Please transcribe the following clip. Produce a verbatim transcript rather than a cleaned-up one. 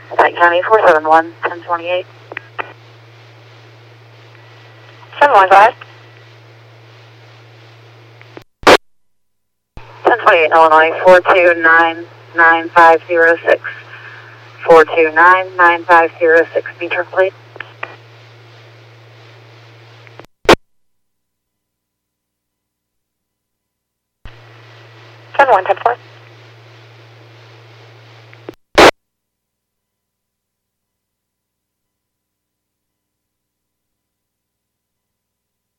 White County four seven one, ten twenty-eight. seven one five. ten twenty-eight, Illinois, four two nine nine five zero six. four two nine nine five zero six, meter plate. seven one ten four.